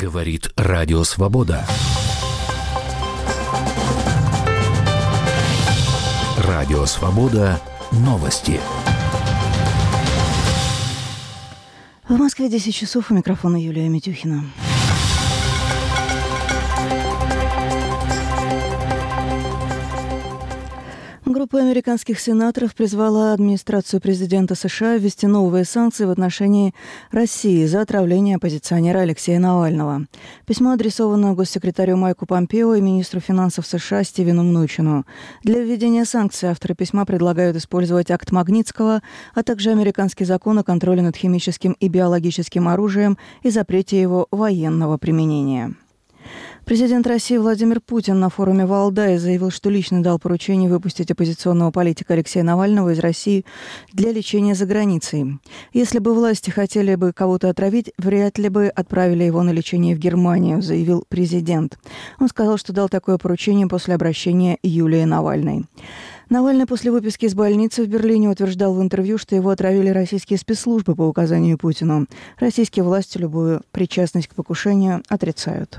Говорит Радио Свобода. Радио Свобода. Новости. В Москве 10 часов. У микрофона Юлия Митюхина. Группа американских сенаторов призвала администрацию президента США ввести новые санкции в отношении России за отравление оппозиционера Алексея Навального. Письмо адресовано госсекретарю Майку Помпео и министру финансов США Стивену Мнучину. Для введения санкций авторы письма предлагают использовать акт Магнитского, а также американский закон о контроле над химическим и биологическим оружием и запрете его военного применения. Президент России Владимир Путин на форуме в Валдае заявил, что лично дал поручение выпустить оппозиционного политика Алексея Навального из России для лечения за границей. Если бы власти хотели бы кого-то отравить, вряд ли бы отправили его на лечение в Германию, заявил президент. Он сказал, что дал такое поручение после обращения Юлии Навальной. Навальный после выписки из больницы в Берлине утверждал в интервью, что его отравили российские спецслужбы по указанию Путину. Российские власти любую причастность к покушению отрицают.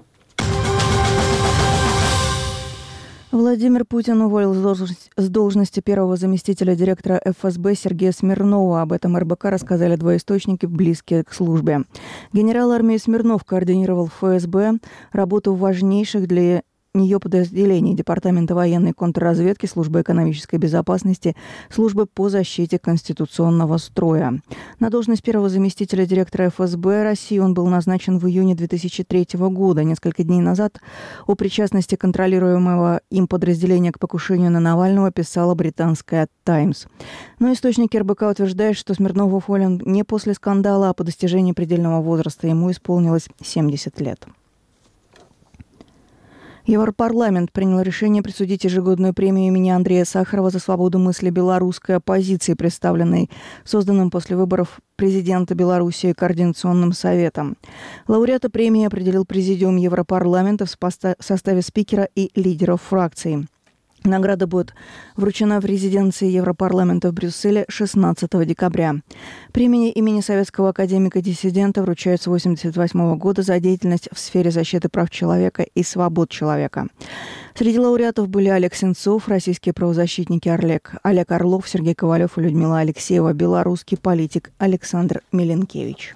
Владимир Путин уволил с должности первого заместителя директора ФСБ Сергея Смирнова. Об этом РБК рассказали два источника, близкие к службе. Генерал армии Смирнов координировал в ФСБ работу важнейших для нее подразделений Департамента военной контрразведки, Службы экономической безопасности, Службы по защите конституционного строя. На должность первого заместителя директора ФСБ России он был назначен в июне 2003 года. Несколько дней назад о причастности контролируемого им подразделения к покушению на Навального писала британская «Таймс». Но источники РБК утверждают, что Смирнов уволен не после скандала, а по достижении предельного возраста. Ему исполнилось 70 лет. Европарламент принял решение присудить ежегодную премию имени Андрея Сахарова за свободу мысли белорусской оппозиции, представленной созданным после выборов президента Белоруссии Координационным советом. Лауреата премии определил Президиум Европарламента в составе спикера и лидеров фракций. Награда будет вручена в резиденции Европарламента в Брюсселе 16 декабря. Премия имени советского академика-диссидента вручают с 1988 года за деятельность в сфере защиты прав человека и свобод человека. Среди лауреатов были Олег Сенцов, российские правозащитники Олег Орлов, Сергей Ковалев и Людмила Алексеева, белорусский политик Александр Миленкевич.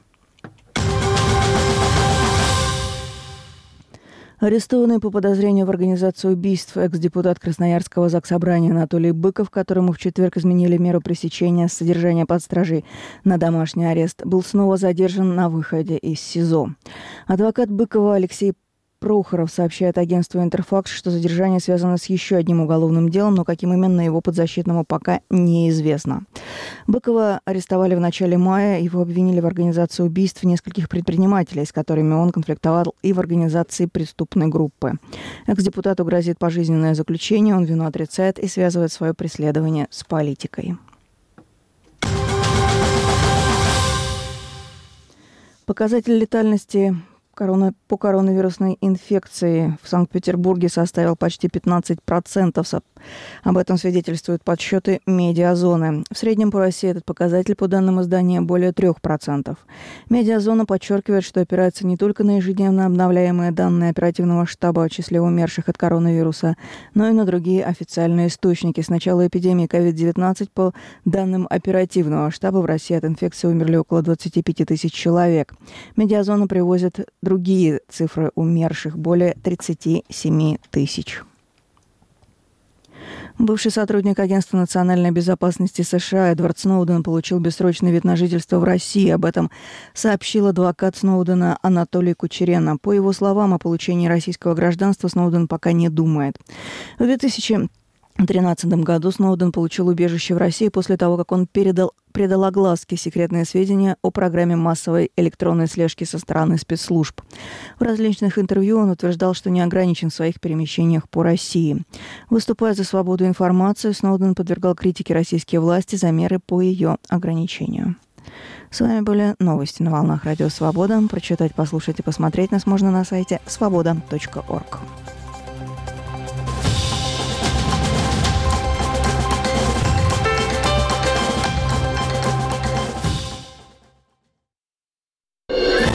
Арестованный по подозрению в организации убийств экс-депутат Красноярского заксобрания Анатолий Быков, которому в четверг изменили меру пресечения содержания под стражей на домашний арест, был снова задержан на выходе из СИЗО. Адвокат Быкова Алексей Прохоров сообщает агентству «Интерфакс», что задержание связано с еще одним уголовным делом, но каким именно его подзащитному пока неизвестно. Быкова арестовали в начале мая. Его обвинили в организации убийств нескольких предпринимателей, с которыми он конфликтовал, и в организации преступной группы. Экс-депутату грозит пожизненное заключение, он вину отрицает и связывает свое преследование с политикой. Показатель летальности по коронавирусной инфекции в Санкт-Петербурге составил почти 15%. Об этом свидетельствуют подсчеты Медиазоны. В среднем по России этот показатель, по данным издания, более 3%. Медиазона подчеркивает, что опирается не только на ежедневно обновляемые данные оперативного штаба о числе умерших от коронавируса, но и на другие официальные источники. С начала эпидемии COVID-19, по данным оперативного штаба, в России от инфекции умерли около 25 тысяч человек. Медиазона привозит другие цифры умерших – более 37 тысяч. Бывший сотрудник Агентства национальной безопасности США Эдвард Сноуден получил бессрочный вид на жительство в России. Об этом сообщил адвокат Сноудена Анатолий Кучерена. По его словам, о получении российского гражданства Сноуден пока не думает. В 2013 году Сноуден получил убежище в России после того, как он предал огласке секретные сведения о программе массовой электронной слежки со стороны спецслужб. В различных интервью он утверждал, что не ограничен в своих перемещениях по России. Выступая за свободу информации, Сноуден подвергал критике российские власти за меры по ее ограничению. С вами были новости на волнах Радио Свобода. Прочитать, послушать и посмотреть нас можно на сайте svoboda.org.